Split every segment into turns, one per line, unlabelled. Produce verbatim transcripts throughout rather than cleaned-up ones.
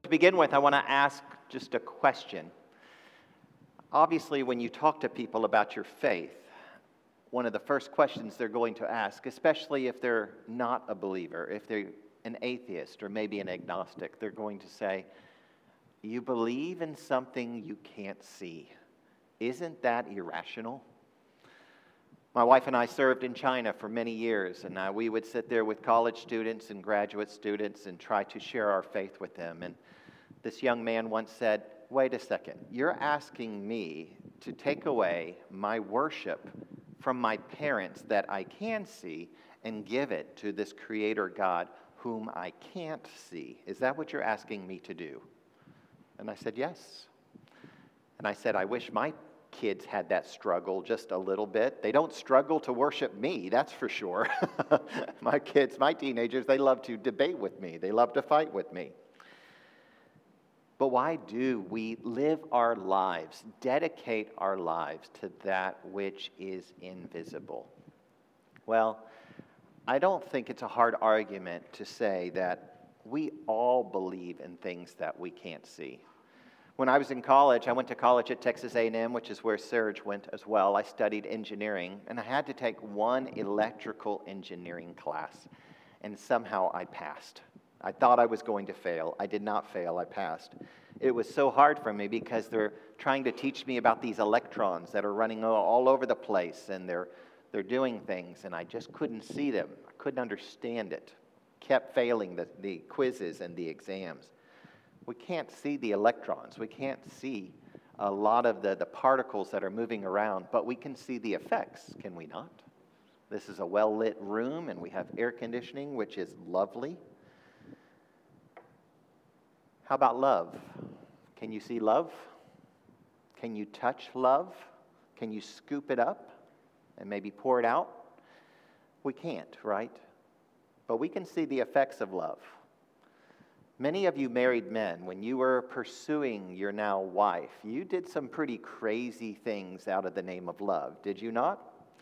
to begin with, I want to ask just a question. Obviously, when you talk to people about your faith, one of the first questions they're going to ask, especially if they're not a believer, if they're an atheist or maybe an agnostic, they're going to say, "You believe in something you can't see. Isn't that irrational?" My wife and I served in China for many years, and uh, we would sit there with college students and graduate students and try to share our faith with them. And this young man once said, "Wait a second, you're asking me to take away my worship from my parents that I can see and give it to this Creator God whom I can't see. Is that what you're asking me to do?" And I said, "Yes." And I said, "I wish my kids had that struggle just a little bit. They don't struggle to worship me, that's for sure." My kids, my teenagers, they love to debate with me. They love to fight with me. But why do we live our lives, dedicate our lives to that which is invisible? Well, I don't think it's a hard argument to say that we all believe in things that we can't see. When I was in college, I went to college at Texas A and M, which is where Serge went as well. I studied engineering, and I had to take one electrical engineering class, and somehow I passed. I thought I was going to fail. I did not fail. I passed. It was so hard for me because they're trying to teach me about these electrons that are running all over the place, and they're they're doing things, and I just couldn't see them. I couldn't understand it. Kept failing the, the quizzes and the exams. We can't see the electrons. We can't see a lot of the, the particles that are moving around, but we can see the effects, can we not? This is a well-lit room, and we have air conditioning, which is lovely. How about love? Can you see love? Can you touch love? Can you scoop it up and maybe pour it out? We can't, right? But we can see the effects of love. Many of you married men, when you were pursuing your now wife, you did some pretty crazy things out of the name of love, did you not?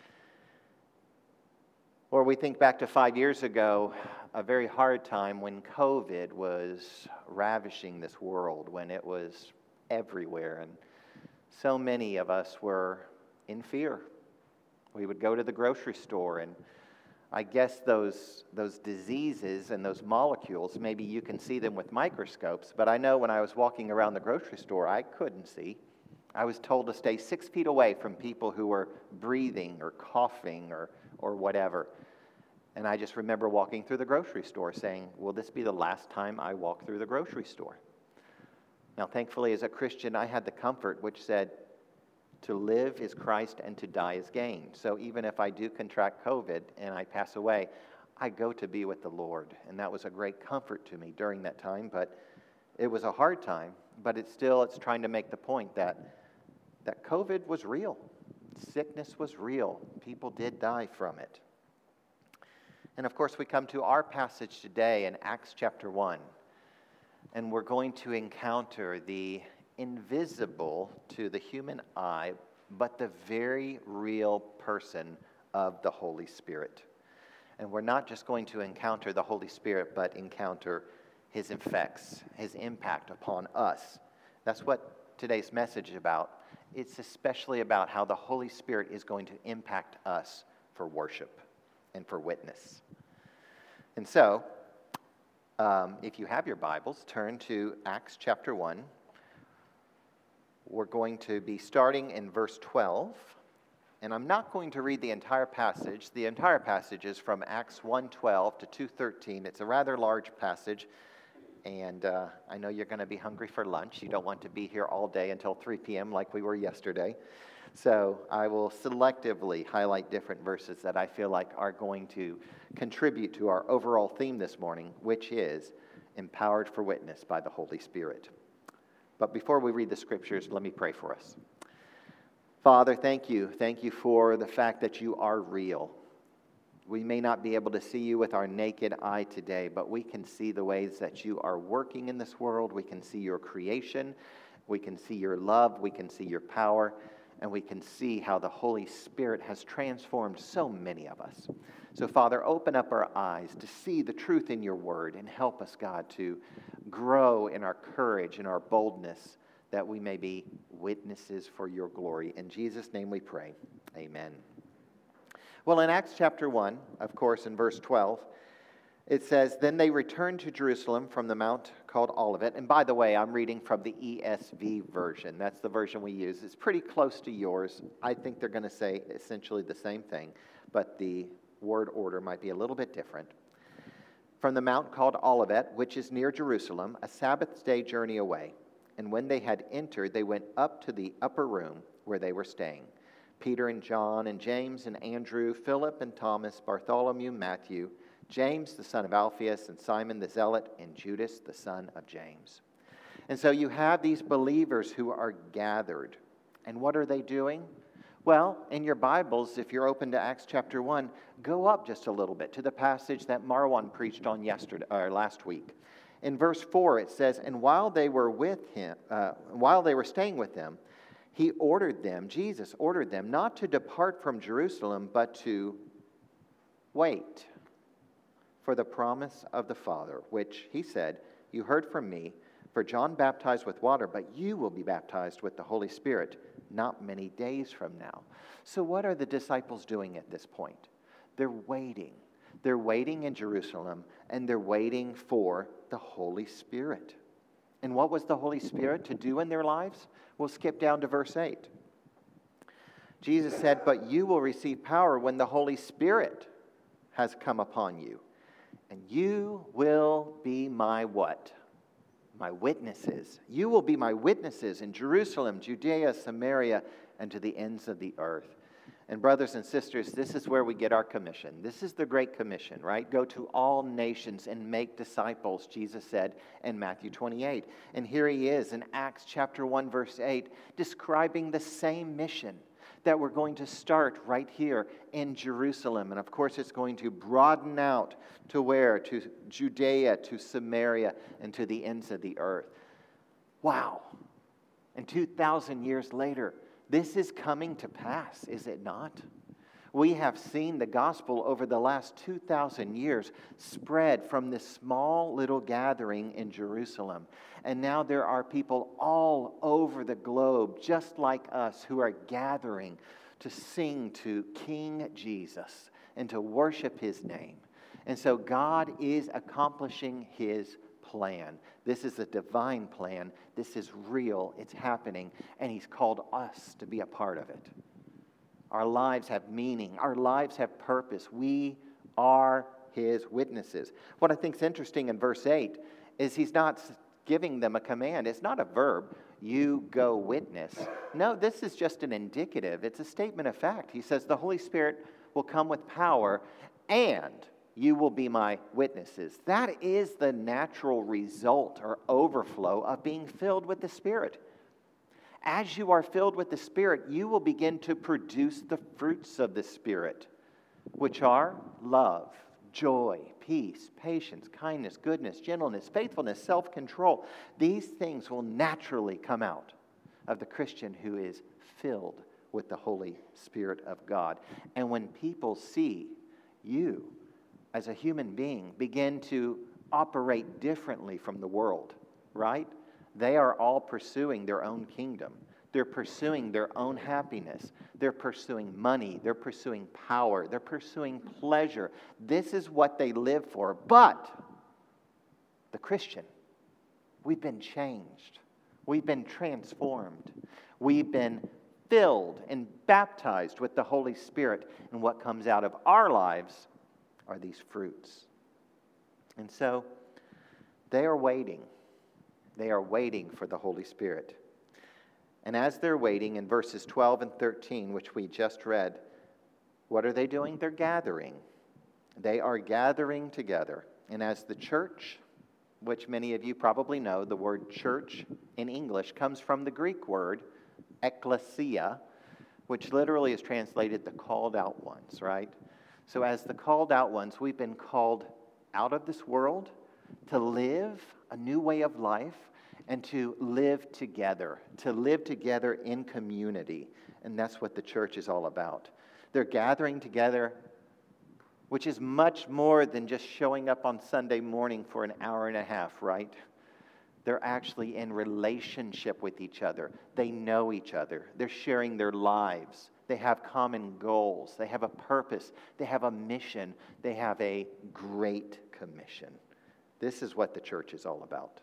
Or we think back to five years ago, a very hard time when COVID was ravishing this world, when it was everywhere, and so many of us were in fear. We would go to the grocery store, and I guess those those diseases and those molecules, maybe you can see them with microscopes, but I know when I was walking around the grocery store, I couldn't see. I was told to stay six feet away from people who were breathing or coughing or, or whatever. And I just remember walking through the grocery store saying, will this be the last time I walk through the grocery store? Now, thankfully, as a Christian, I had the comfort which said, to live is Christ and to die is gain. So even if I do contract COVID and I pass away, I go to be with the Lord. And that was a great comfort to me during that time. But it was a hard time. But it's still, it's trying to make the point that, that COVID was real. Sickness was real. People did die from it. And of course, we come to our passage today in Acts chapter one. And we're going to encounter the invisible to the human eye, but the very real person of the Holy Spirit. And we're not just going to encounter the Holy Spirit, but encounter his effects, his impact upon us. That's what today's message is about. It's especially about how the Holy Spirit is going to impact us for worship and for witness. And so, um, if you have your Bibles, turn to Acts chapter one. We're going to be starting in verse twelve, and I'm not going to read the entire passage. The entire passage is from Acts one twelve to two thirteen. It's a rather large passage, and uh, I know you're going to be hungry for lunch. You don't want to be here all day until three p.m. like we were yesterday. So I will selectively highlight different verses that I feel like are going to contribute to our overall theme this morning, which is empowered for witness by the Holy Spirit. But before we read the scriptures, let me pray for us. Father, thank you. Thank you for the fact that you are real. We may not be able to see you with our naked eye today, but we can see the ways that you are working in this world. We can see your creation. We can see your love. We can see your power. And we can see how the Holy Spirit has transformed so many of us. So, Father, open up our eyes to see the truth in your word and help us, God, to grow in our courage and our boldness, that we may be witnesses for your glory. In Jesus' name we pray. Amen. Well, in Acts chapter one, of course, in verse twelve, it says, "Then they returned to Jerusalem from the mount called Olivet." And by the way, I'm reading from the E S V version. That's the version we use. It's pretty close to yours. I think they're going to say essentially the same thing, but the word order might be a little bit different. "From the mount called Olivet, which is near Jerusalem, a Sabbath day journey away. And when they had entered, they went up to the upper room where they were staying. Peter and John and James and Andrew, Philip and Thomas, Bartholomew, Matthew, James the son of Alphaeus, and Simon the Zealot, and Judas the son of James." And so you have these believers who are gathered. And what are they doing? Well, in your Bibles, if you're open to Acts chapter one, go up just a little bit to the passage that Marwan preached on yesterday or last week. In verse four, it says, "And while they were with him, uh, while they were staying with him, he ordered them, Jesus ordered them, not to depart from Jerusalem, but to wait for the promise of the Father, which he said, 'You heard from me, for John baptized with water, but you will be baptized with the Holy Spirit not many days from now.'" So what are the disciples doing at this point? They're waiting. They're waiting in Jerusalem, and they're waiting for the Holy Spirit. And what was the Holy Spirit to do in their lives? We'll skip down to verse eight. Jesus said, "But you will receive power when the Holy Spirit has come upon you. And you will be my what? My witnesses. You will be my witnesses in Jerusalem, Judea, Samaria, and to the ends of the earth." And brothers and sisters, this is where we get our commission. This is the Great Commission, right? Go to all nations and make disciples, Jesus said in Matthew twenty-eight. And here he is in Acts chapter one, verse eight, describing the same mission that we're going to start right here in Jerusalem. And of course, it's going to broaden out to where? To Judea, to Samaria, and to the ends of the earth. Wow. And two thousand years later, this is coming to pass, is it not? We have seen the gospel over the last two thousand years spread from this small little gathering in Jerusalem. And now there are people all over the globe, just like us, who are gathering to sing to King Jesus and to worship his name. And so God is accomplishing his plan. This is a divine plan. This is real. It's happening. And he's called us to be a part of it. Our lives have meaning. Our lives have purpose. We are his witnesses. What I think is interesting in verse eight is he's not giving them a command. It's not a verb. You go witness. No, this is just an indicative. It's a statement of fact. He says the Holy Spirit will come with power and you will be my witnesses. That is the natural result or overflow of being filled with the Spirit. As you are filled with the Spirit, you will begin to produce the fruits of the Spirit, which are love, joy, peace, patience, kindness, goodness, gentleness, faithfulness, self-control. These things will naturally come out of the Christian who is filled with the Holy Spirit of God. And when people see you as a human being begin to operate differently from the world, right? They are all pursuing their own kingdom. They're pursuing their own happiness. They're pursuing money. They're pursuing power. They're pursuing pleasure. This is what they live for. But the Christian, we've been changed. We've been transformed. We've been filled and baptized with the Holy Spirit. And what comes out of our lives are these fruits. And so they are waiting. They are waiting for the Holy Spirit. And as they're waiting, in verses twelve and thirteen, which we just read, what are they doing? They're gathering. They are gathering together. And as the church, which many of you probably know, the word church in English comes from the Greek word ekklesia, which literally is translated the called out ones, right? So as the called out ones, we've been called out of this world to live a new way of life and to live together, to live together in community. And that's what the church is all about. They're gathering together, which is much more than just showing up on Sunday morning for an hour and a half, right? They're actually in relationship with each other. They know each other. They're sharing their lives. They have common goals. They have a purpose. They have a mission. They have a great commission. This is what the church is all about.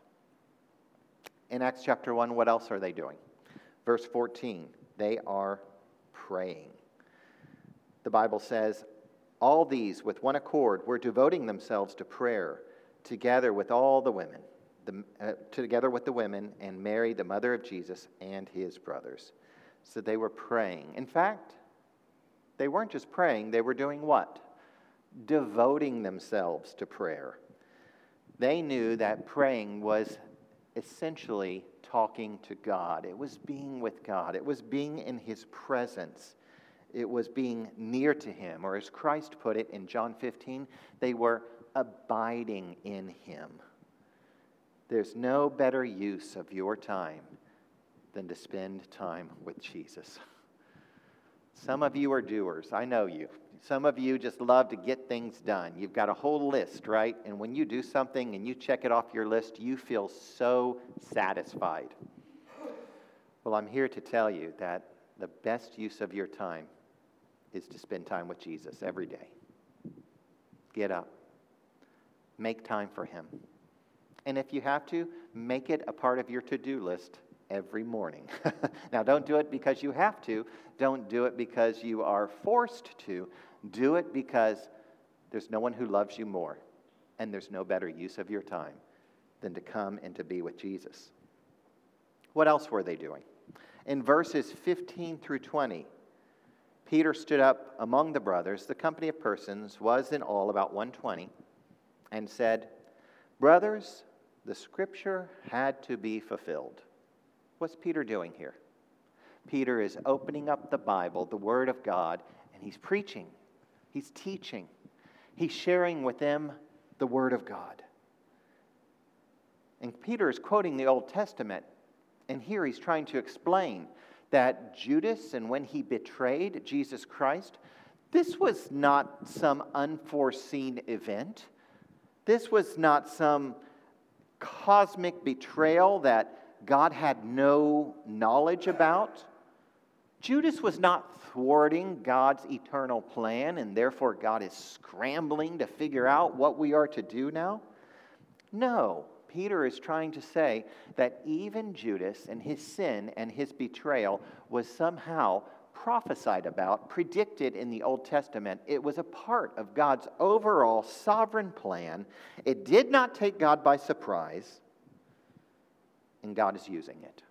In Acts chapter one, what else are they doing? Verse fourteen, they are praying. The Bible says, all these with one accord were devoting themselves to prayer, together with all the women, the, uh, together with the women and Mary, the mother of Jesus, and his brothers. So they were praying. In fact, they weren't just praying, they were doing what? Devoting themselves to prayer. They knew that praying was essentially talking to God. It was being with God. It was being in his presence. It was being near to him. Or as Christ put it in John fifteen, they were abiding in him. There's no better use of your time than to spend time with Jesus. Some of you are doers. I know you. Some of you just love to get things done. You've got a whole list, right? And when you do something and you check it off your list, you feel so satisfied. Well, I'm here to tell you that the best use of your time is to spend time with Jesus every day. Get up. Make time for him. And if you have to, make it a part of your to-do list every morning. Now, don't do it because you have to. Don't do it because you are forced to. Do it because there's no one who loves you more, and there's no better use of your time than to come and to be with Jesus. What else were they doing? In verses fifteen through twenty, Peter stood up among the brothers. The company of persons was in all about one hundred twenty, and said, "Brothers, the scripture had to be fulfilled." What's Peter doing here? Peter is opening up the Bible, the Word of God, and he's preaching. He's teaching. He's sharing with them the Word of God. And Peter is quoting the Old Testament, and here he's trying to explain that Judas, and when he betrayed Jesus Christ, this was not some unforeseen event. This was not some cosmic betrayal that God had no knowledge about. Judas was not thwarting God's eternal plan, and therefore God is scrambling to figure out what we are to do now. No, Peter is trying to say that even Judas and his sin and his betrayal was somehow prophesied about, predicted in the Old Testament. It was a part of God's overall sovereign plan. It did not take God by surprise, and God is using it.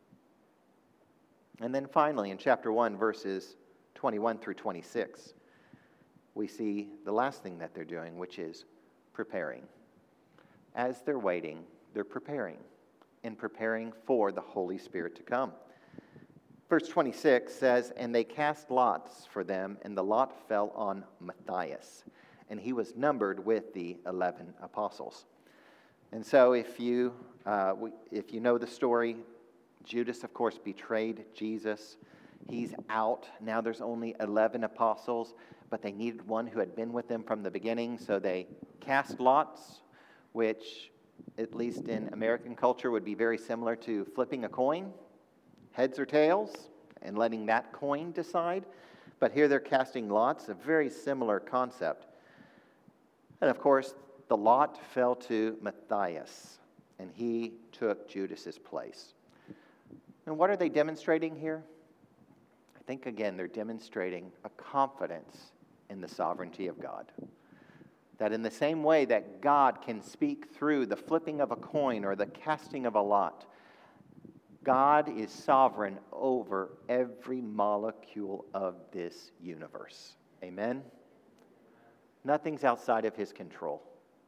And then finally, in chapter one, verses twenty-one through twenty-six, we see the last thing that they're doing, which is preparing. As they're waiting, they're preparing, and preparing for the Holy Spirit to come. Verse twenty-six says, "And they cast lots for them, and the lot fell on Matthias, and he was numbered with the eleven apostles." And so if you, uh, if you know the story, Judas, of course, betrayed Jesus. He's out. Now there's only eleven apostles, but they needed one who had been with them from the beginning, so they cast lots, which, at least in American culture, would be very similar to flipping a coin, heads or tails, and letting that coin decide. But here they're casting lots, a very similar concept. And of course, the lot fell to Matthias, and he took Judas's place. And what are they demonstrating here? I think, again, they're demonstrating a confidence in the sovereignty of God. That in the same way that God can speak through the flipping of a coin or the casting of a lot, God is sovereign over every molecule of this universe. Amen? Nothing's outside of his control.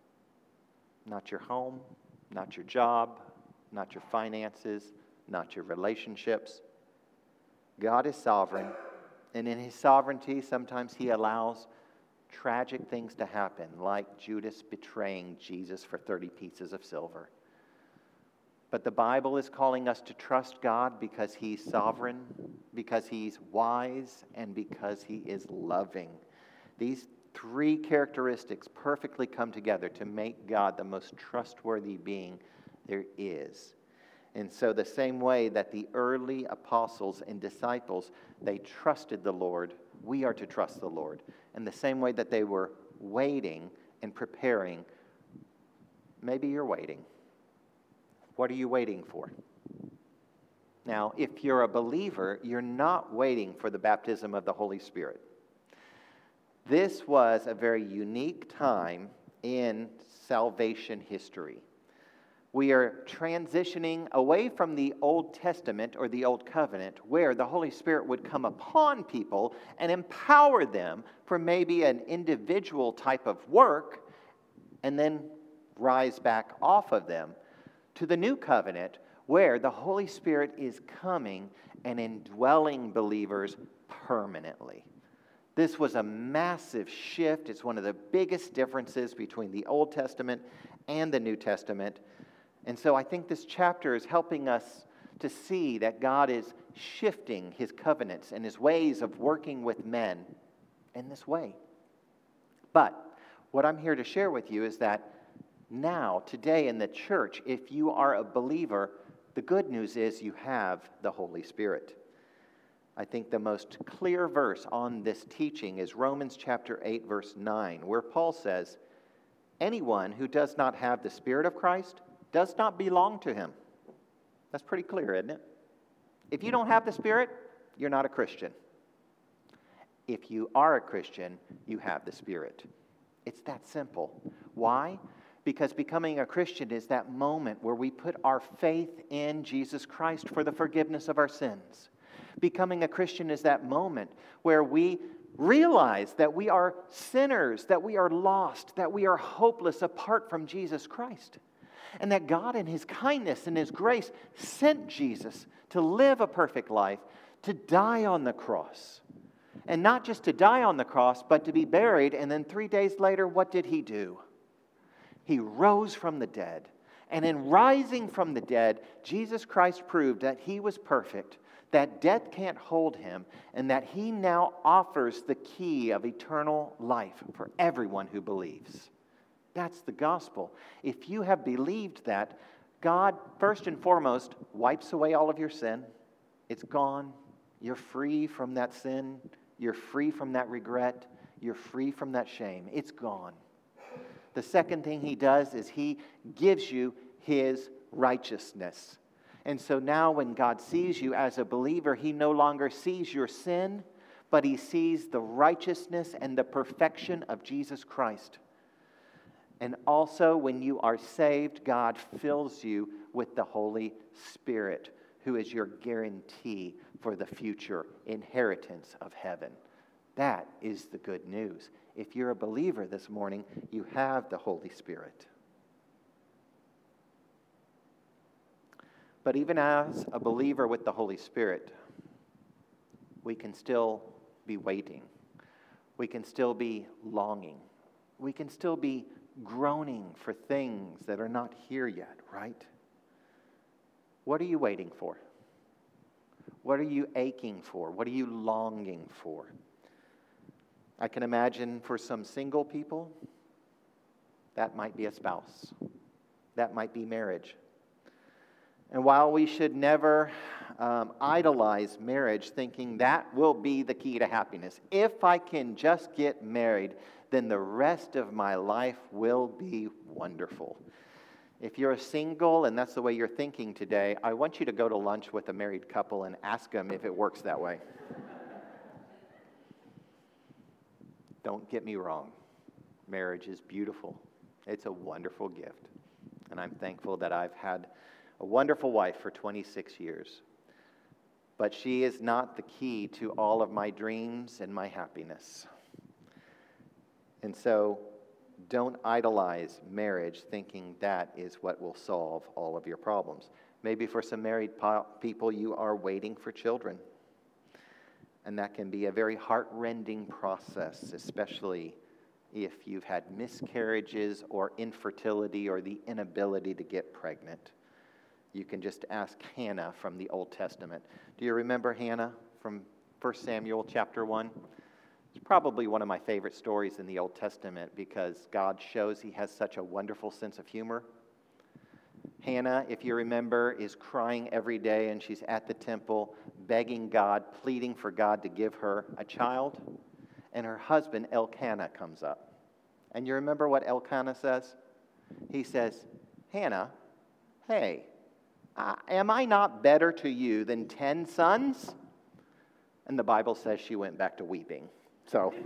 Not your home, not your job, not your finances, not your relationships. God is sovereign, and in his sovereignty, sometimes he allows tragic things to happen, like Judas betraying Jesus for thirty pieces of silver. But the Bible is calling us to trust God because he's sovereign, because he's wise, and because he is loving. These three characteristics perfectly come together to make God the most trustworthy being there is. And so the same way that the early apostles and disciples, they trusted the Lord, we are to trust the Lord. And the same way that they were waiting and preparing, maybe you're waiting. What are you waiting for? Now, if you're a believer, you're not waiting for the baptism of the Holy Spirit. This was a very unique time in salvation history. We are transitioning away from the Old Testament or the Old Covenant, where the Holy Spirit would come upon people and empower them for maybe an individual type of work and then rise back off of them, to the New Covenant, where the Holy Spirit is coming and indwelling believers permanently. This was a massive shift. It's one of the biggest differences between the Old Testament and the New Testament. And so I think this chapter is helping us to see that God is shifting his covenants and his ways of working with men in this way. But what I'm here to share with you is that now, today in the church, if you are a believer, the good news is you have the Holy Spirit. I think the most clear verse on this teaching is Romans chapter eight, verse nine, where Paul says, "Anyone who does not have the Spirit of Christ does not belong to him." That's pretty clear, isn't it? If you don't have the Spirit, you're not a Christian. If you are a Christian, you have the Spirit. It's that simple. Why? Because becoming a Christian is that moment where we put our faith in Jesus Christ for the forgiveness of our sins. Becoming a Christian is that moment where we realize that we are sinners, that we are lost, that we are hopeless apart from Jesus Christ. And that God in his kindness and his grace sent Jesus to live a perfect life, to die on the cross. And not just to die on the cross, but to be buried. And then three days later, what did he do? He rose from the dead. And in rising from the dead, Jesus Christ proved that he was perfect, that death can't hold him, and that he now offers the key of eternal life for everyone who believes. That's the gospel. If you have believed that, God, first and foremost, wipes away all of your sin. It's gone. You're free from that sin. You're free from that regret. You're free from that shame. It's gone. The second thing he does is he gives you his righteousness. And so now when God sees you as a believer, he no longer sees your sin, but he sees the righteousness and the perfection of Jesus Christ. And also when you are saved, God fills you with the Holy Spirit, who is your guarantee for the future inheritance of heaven. That is the good news. If you're a believer this morning, you have the Holy Spirit. But even as a believer with the Holy Spirit, we can still be waiting. We can still be longing. We can still be groaning for things that are not here yet, right? What are you waiting for? What are you aching for? What are you longing for? I can imagine for some single people, that might be a spouse. That might be marriage. And while we should never um, idolize marriage, thinking that will be the key to happiness, if I can just get married, then the rest of my life will be wonderful. If you're a single and that's the way you're thinking today, I want you to go to lunch with a married couple and ask them if it works that way. Don't get me wrong. Marriage is beautiful. It's a wonderful gift. And I'm thankful that I've had a wonderful wife for twenty-six years. But she is not the key to all of my dreams and my happiness. And so don't idolize marriage thinking that is what will solve all of your problems. Maybe for some married po- people, you are waiting for children. And that can be a very heart-rending process, especially if you've had miscarriages or infertility or the inability to get pregnant. You can just ask Hannah from the Old Testament. Do you remember Hannah from First Samuel chapter one? It's probably one of my favorite stories in the Old Testament because God shows he has such a wonderful sense of humor. Hannah, if you remember, is crying every day, and she's at the temple begging God, pleading for God to give her a child. And her husband, Elkanah, comes up. And you remember what Elkanah says? He says, Hannah, hey, I, am I not better to you than ten sons? And the Bible says she went back to weeping. So...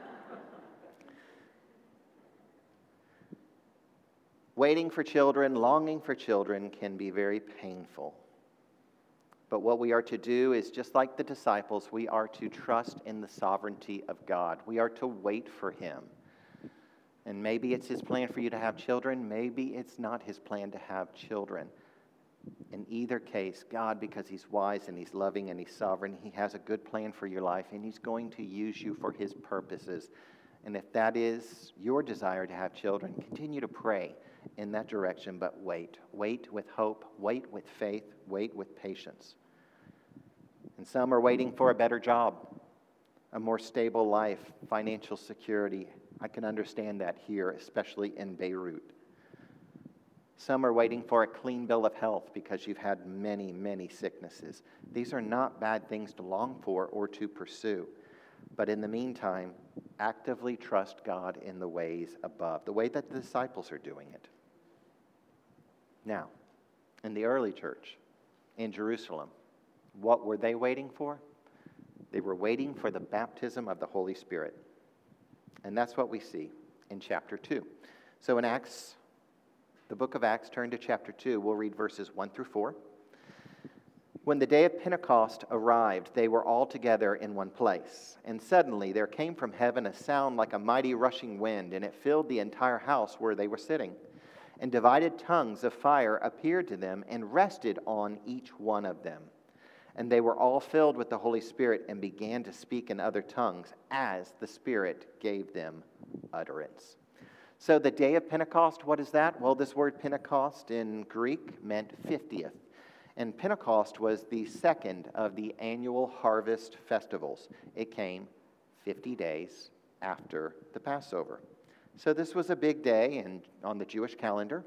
Waiting for children, longing for children can be very painful. But what we are to do is, just like the disciples, we are to trust in the sovereignty of God. We are to wait for Him. And maybe it's His plan for you to have children. Maybe it's not His plan to have children. In either case, God, because He's wise and He's loving and He's sovereign, He has a good plan for your life, and He's going to use you for His purposes. And if that is your desire to have children, continue to pray in that direction, but wait. Wait with hope, wait with faith, wait with patience. And some are waiting for a better job, a more stable life, financial security. I can understand that here, especially in Beirut. Some are waiting for a clean bill of health because you've had many, many sicknesses. These are not bad things to long for or to pursue. But in the meantime, actively trust God in the ways above, the way that the disciples are doing it. Now, in the early church in Jerusalem, what were they waiting for? They were waiting for the baptism of the Holy Spirit. And that's what we see in chapter two. So in Acts, the book of Acts, turn to chapter two. We'll read verses one through four. When the day of Pentecost arrived, they were all together in one place. And suddenly there came from heaven a sound like a mighty rushing wind, and it filled the entire house where they were sitting. And divided tongues of fire appeared to them and rested on each one of them. And they were all filled with the Holy Spirit and began to speak in other tongues as the Spirit gave them utterance. So the day of Pentecost, what is that? Well, this word Pentecost in Greek meant fiftieth. And Pentecost was the second of the annual harvest festivals. It came fifty days after the Passover. So this was a big day in, on the Jewish calendar.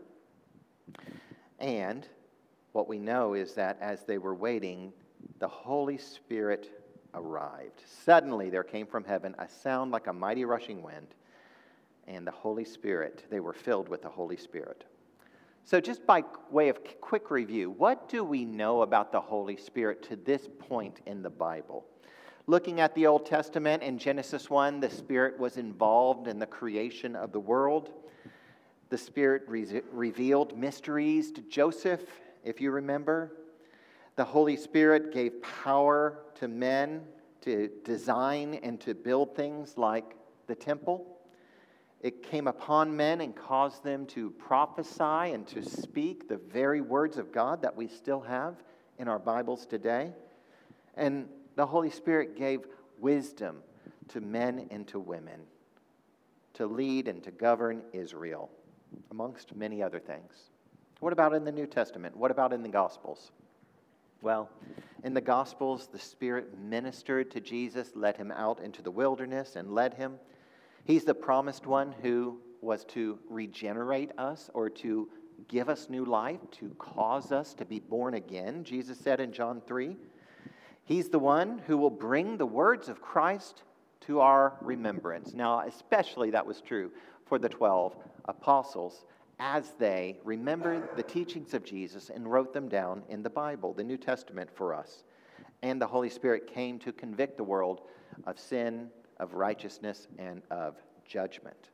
And what we know is that as they were waiting, the Holy Spirit arrived. Suddenly there came from heaven a sound like a mighty rushing wind, and the Holy Spirit, they were filled with the Holy Spirit. So just by way of quick review, what do we know about the Holy Spirit to this point in the Bible? Looking at the Old Testament, in Genesis one, the Spirit was involved in the creation of the world. The Spirit re- revealed mysteries to Joseph, if you remember. The Holy Spirit gave power to men to design and to build things like the temple. It came upon men and caused them to prophesy and to speak the very words of God that we still have in our Bibles today. And the Holy Spirit gave wisdom to men and to women to lead and to govern Israel, amongst many other things. What about in the New Testament? What about in the Gospels? Well, in the Gospels, the Spirit ministered to Jesus, led him out into the wilderness and led him. He's the promised one who was to regenerate us or to give us new life, to cause us to be born again, Jesus said in John three. He's the one who will bring the words of Christ to our remembrance. Now, especially that was true for the twelve apostles as they remembered the teachings of Jesus and wrote them down in the Bible, the New Testament for us. And the Holy Spirit came to convict the world of sin, of righteousness, and of judgment.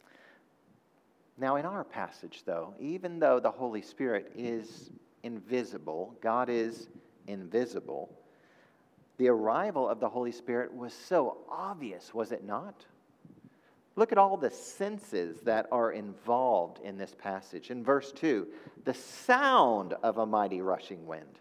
Now, in our passage, though, even though the Holy Spirit is invisible, God is invisible, the arrival of the Holy Spirit was so obvious, was it not? Look at all the senses that are involved in this passage. In verse two, the sound of a mighty rushing wind.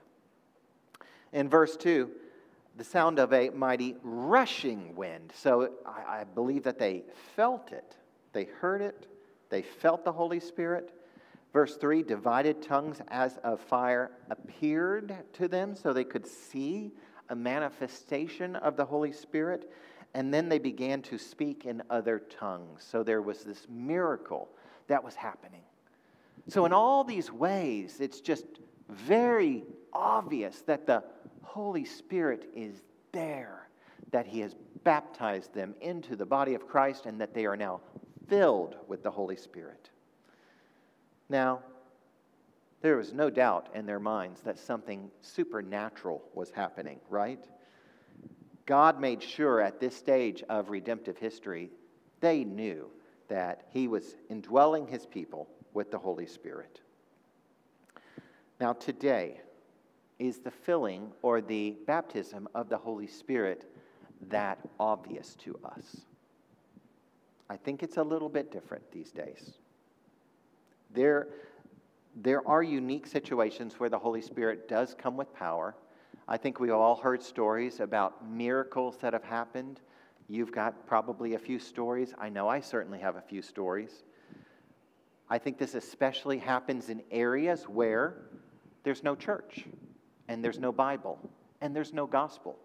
In verse two, the sound of a mighty rushing wind. So I, I believe that they felt it. They heard it. They felt the Holy Spirit. Verse three, divided tongues as of fire appeared to them so they could see a manifestation of the Holy Spirit. And then they began to speak in other tongues. So there was this miracle that was happening. So in all these ways, it's just very obvious that the Holy Spirit is there, that he has baptized them into the body of Christ, and that they are now filled with the Holy Spirit. Now, there was no doubt in their minds that something supernatural was happening, right? God made sure at this stage of redemptive history, they knew that he was indwelling his people with the Holy Spirit. Now, today, is the filling or the baptism of the Holy Spirit that obvious to us? I think it's a little bit different these days. There, there are unique situations where the Holy Spirit does come with power. I think we've all heard stories about miracles that have happened. You've got probably a few stories. I know I certainly have a few stories. I think this especially happens in areas where there's no church, and there's no Bible, and there's no gospel.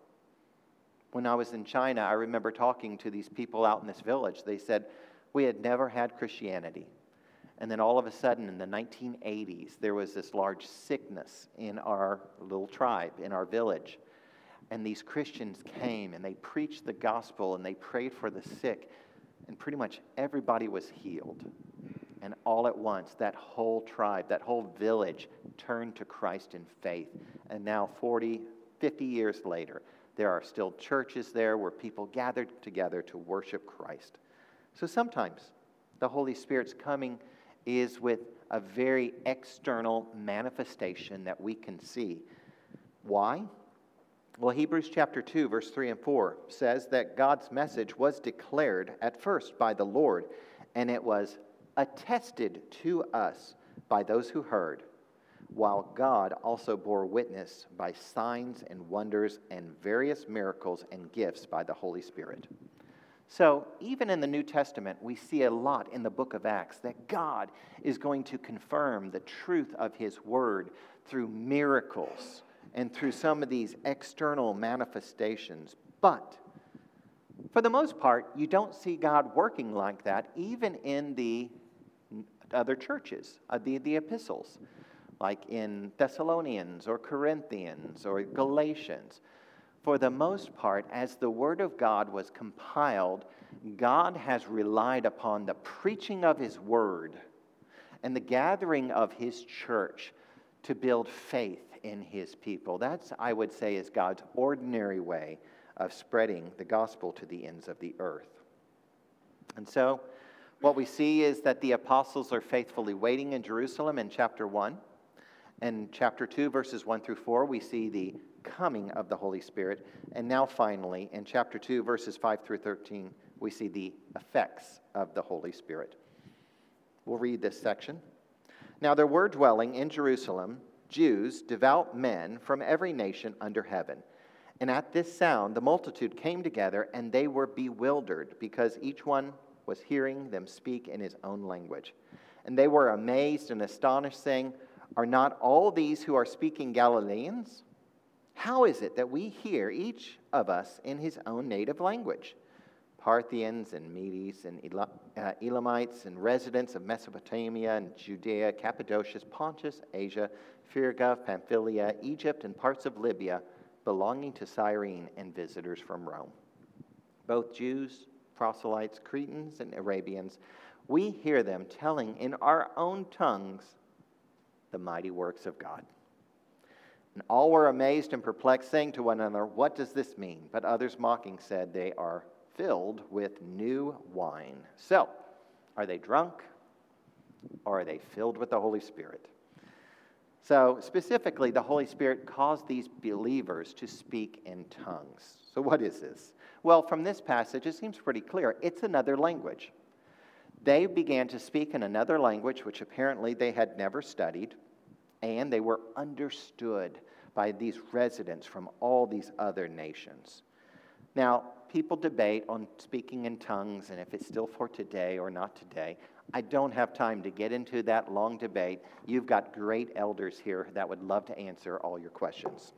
When I was in China, I remember talking to these people out in this village. They said, we had never had Christianity. And then all of a sudden, in the nineteen eighties, there was this large sickness in our little tribe, in our village. And these Christians came, and they preached the gospel, and they prayed for the sick. And pretty much everybody was healed. And all at once, that whole tribe, that whole village turned to Christ in faith. And now, forty, fifty years later, there are still churches there where people gathered together to worship Christ. So sometimes the Holy Spirit's coming is with a very external manifestation that we can see. Why? Well, Hebrews chapter two, verse three and four says that God's message was declared at first by the Lord, and it was attested to us by those who heard, while God also bore witness by signs and wonders and various miracles and gifts by the Holy Spirit. So, even in the New Testament, we see a lot in the book of Acts that God is going to confirm the truth of his word through miracles and through some of these external manifestations. But, for the most part, you don't see God working like that, even in the other churches, uh, the, the epistles, like in Thessalonians or Corinthians or Galatians. For the most part, as the Word of God was compiled, God has relied upon the preaching of his Word and the gathering of his church to build faith in his people. That's, I would say, is God's ordinary way of spreading the gospel to the ends of the earth. And so, what we see is that the apostles are faithfully waiting in Jerusalem in chapter one. And chapter two, verses one through four, we see the coming of the Holy Spirit. And now finally, in chapter two, verses five through thirteen, we see the effects of the Holy Spirit. We'll read this section. Now there were dwelling in Jerusalem Jews, devout men from every nation under heaven. And at this sound the multitude came together, and they were bewildered, because each one was hearing them speak in his own language. And they were amazed and astonished, saying, are not all these who are speaking Galileans? How is it that we hear each of us in his own native language? Parthians and Medes and Elamites and residents of Mesopotamia and Judea, Cappadocia, Pontus, Asia, Phrygia, Pamphylia, Egypt, and parts of Libya, belonging to Cyrene, and visitors from Rome. Both Jews, proselytes, Cretans, and Arabians, we hear them telling in our own tongues the mighty works of God. And all were amazed and perplexed, saying to one another, what does this mean? But others mocking said, they are filled with new wine. So, are they drunk, or are they filled with the Holy Spirit? So, specifically, the Holy Spirit caused these believers to speak in tongues. So what is this? Well, from this passage, it seems pretty clear. It's another language. They began to speak in another language, which apparently they had never studied, and they were understood by these residents from all these other nations. Now, people debate on speaking in tongues and if it's still for today or not today. I don't have time to get into that long debate. You've got great elders here that would love to answer all your questions.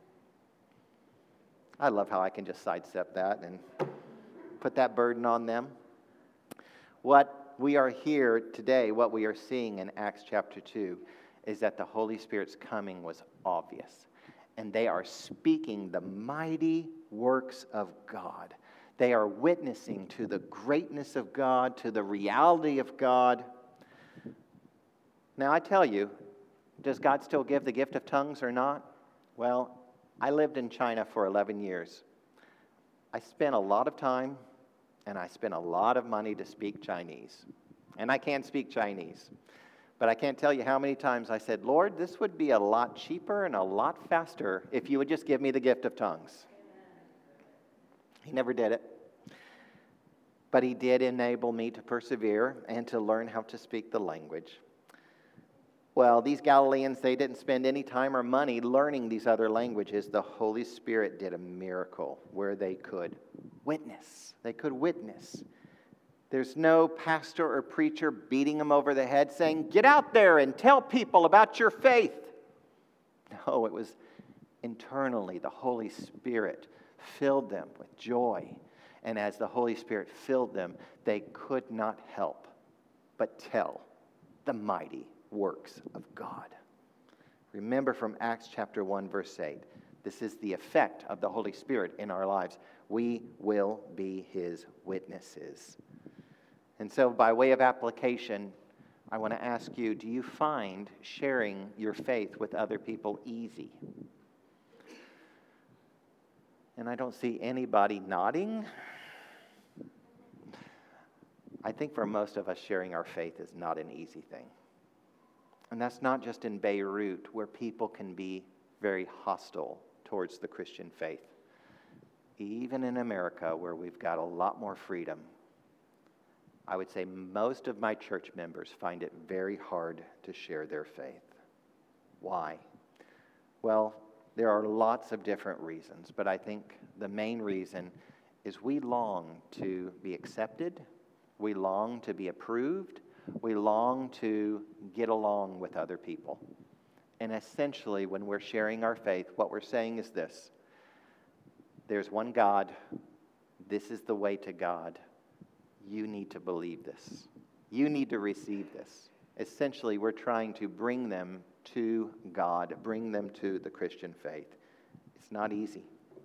I love how I can just sidestep that and put that burden on them. What we are here today, what we are seeing in Acts chapter two is that the Holy Spirit's coming was obvious. And they are speaking the mighty works of God. They are witnessing to the greatness of God, to the reality of God. Now, I tell you, does God still give the gift of tongues or not? Well, I lived in China for eleven years. I spent a lot of time and I spent a lot of money to speak Chinese. And I can't speak Chinese. But I can't tell you how many times I said, Lord, this would be a lot cheaper and a lot faster if you would just give me the gift of tongues. He never did it. But he did enable me to persevere and to learn how to speak the language. Well, these Galileans, they didn't spend any time or money learning these other languages. The Holy Spirit did a miracle where they could witness. They could witness. There's no pastor or preacher beating them over the head saying, get out there and tell people about your faith. No, it was internally the Holy Spirit filled them with joy. And as the Holy Spirit filled them, they could not help but tell the mighty works of God. Remember from Acts chapter one, verse eight, this is the effect of the Holy Spirit in our lives. We will be His witnesses. And so by way of application, I want to ask you, do you find sharing your faith with other people easy? And I don't see anybody nodding. I think for most of us, sharing our faith is not an easy thing. And that's not just in Beirut, where people can be very hostile towards the Christian faith. Even in America, where we've got a lot more freedom, I would say most of my church members find it very hard to share their faith. Why? Well, there are lots of different reasons, but I think the main reason is we long to be accepted, we long to be approved, we long to get along with other people. And essentially, when we're sharing our faith, what we're saying is this: there's one God, this is the way to God. You need to believe this. You need to receive this. Essentially, we're trying to bring them to God, bring them to the Christian faith. It's not easy.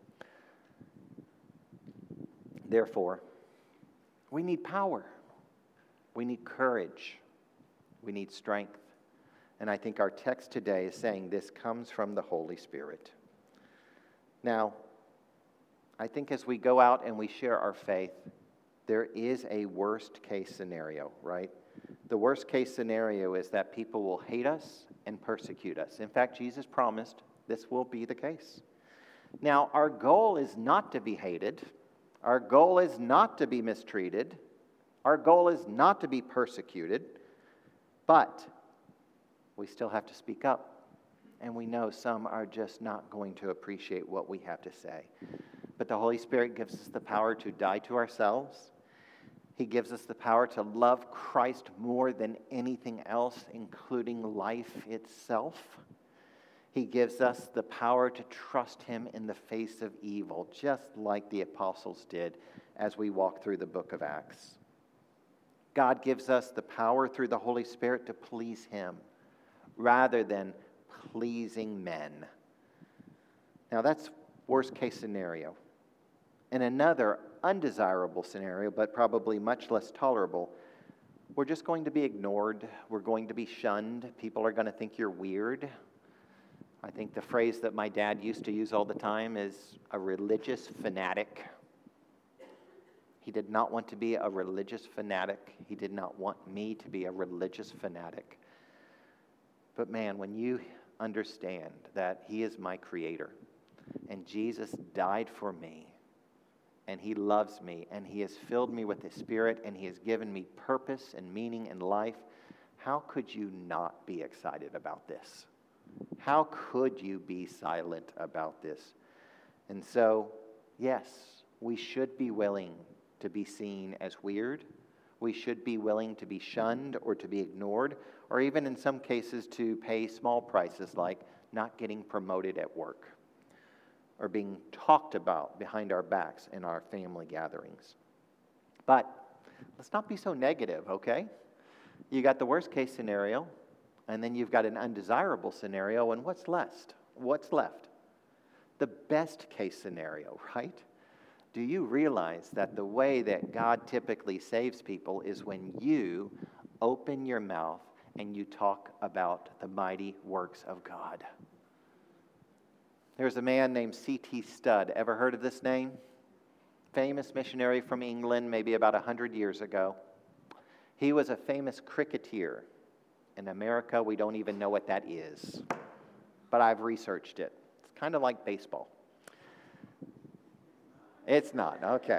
Therefore, we need power. We need courage. We need strength. And I think our text today is saying this comes from the Holy Spirit. Now, I think as we go out and we share our faith, there is a worst case scenario, right? The worst case scenario is that people will hate us and persecute us. In fact, Jesus promised this will be the case. Now, our goal is not to be hated. Our goal is not to be mistreated. Our goal is not to be persecuted. But we still have to speak up. And we know some are just not going to appreciate what we have to say. But the Holy Spirit gives us the power to die to ourselves. He gives us the power to love Christ more than anything else, including life itself. He gives us the power to trust Him in the face of evil, just like the apostles did as we walk through the book of Acts. God gives us the power through the Holy Spirit to please Him rather than pleasing men. Now that's worst case scenario. In another undesirable scenario, but probably much less tolerable, we're just going to be ignored. We're going to be shunned. People are going to think you're weird. I think the phrase that my dad used to use all the time is a religious fanatic. He did not want to be a religious fanatic. He did not want me to be a religious fanatic. But man, when you understand that He is my creator and Jesus died for me, and He loves me, and He has filled me with His Spirit, and He has given me purpose and meaning in life, how could you not be excited about this? How could you be silent about this? And so, yes, we should be willing to be seen as weird. We should be willing to be shunned or to be ignored, or even in some cases to pay small prices like not getting promoted at work, or being talked about behind our backs in our family gatherings. But Let's not be so negative, okay? You got the worst case scenario, and then you've got an undesirable scenario, and what's left? What's left? The best case scenario, right? Do you realize that the way that God typically saves people is when you open your mouth and you talk about the mighty works of God? There's a man named C T Studd. Ever heard of this name? Famous missionary from England, maybe about one hundred years ago. He was a famous cricketer. In America, we don't even know what that is. But I've researched it. It's kind of like baseball. It's not, okay.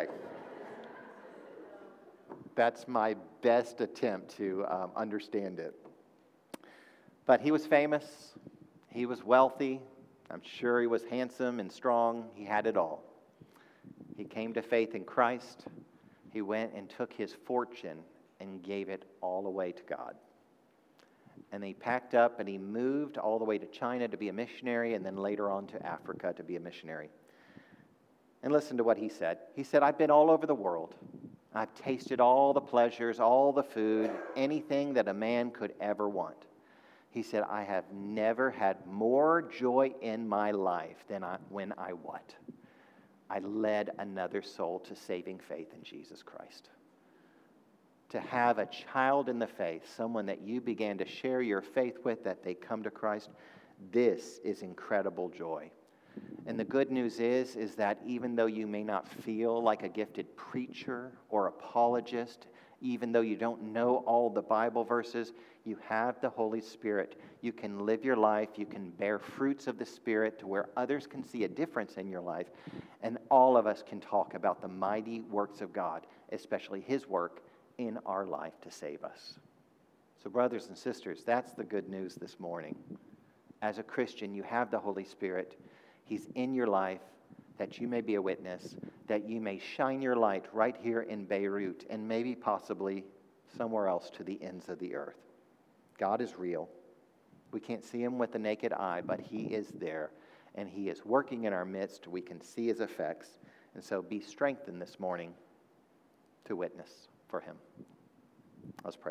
That's my best attempt to um, understand it. But he was famous. He was wealthy. I'm sure he was handsome and strong. He had it all. He came to faith in Christ. He went and took his fortune and gave it all away to God. And he packed up and he moved all the way to China to be a missionary, and then later on to Africa to be a missionary. And listen to what he said. He said, I've been all over the world. I've tasted all the pleasures, all the food, anything that a man could ever want. He said, I have never had more joy in my life than I, when I what? I led another soul to saving faith in Jesus Christ. To have a child in the faith, someone that you began to share your faith with, that they come to Christ, this is incredible joy. And the good news is, is that even though you may not feel like a gifted preacher or apologist, even though you don't know all the Bible verses, you have the Holy Spirit. You can live your life. You can bear fruits of the Spirit to where others can see a difference in your life. And all of us can talk about the mighty works of God, especially His work in our life to save us. So brothers and sisters, that's the good news this morning. As a Christian, you have the Holy Spirit. He's in your life, that you may be a witness, that you may shine your light right here in Beirut and maybe possibly somewhere else to the ends of the earth. God is real. We can't see Him with the naked eye, but He is there, and He is working in our midst. We can see His effects. And so be strengthened this morning to witness for Him. Let's pray.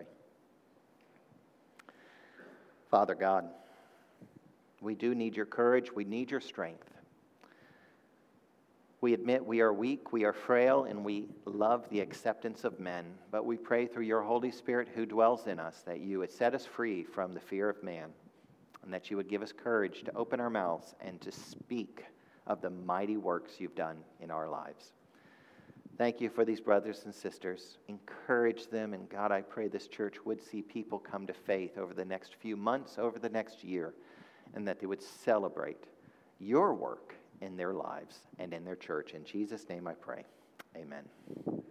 Father God, we do need your courage. We need your strength. We admit we are weak, we are frail, and we love the acceptance of men. But we pray through your Holy Spirit who dwells in us that you would set us free from the fear of man, and that you would give us courage to open our mouths and to speak of the mighty works you've done in our lives. Thank you for these brothers and sisters. Encourage them, and God, I pray this church would see people come to faith over the next few months, over the next year, and that they would celebrate your work in their lives and in their church. In Jesus' name I pray. Amen.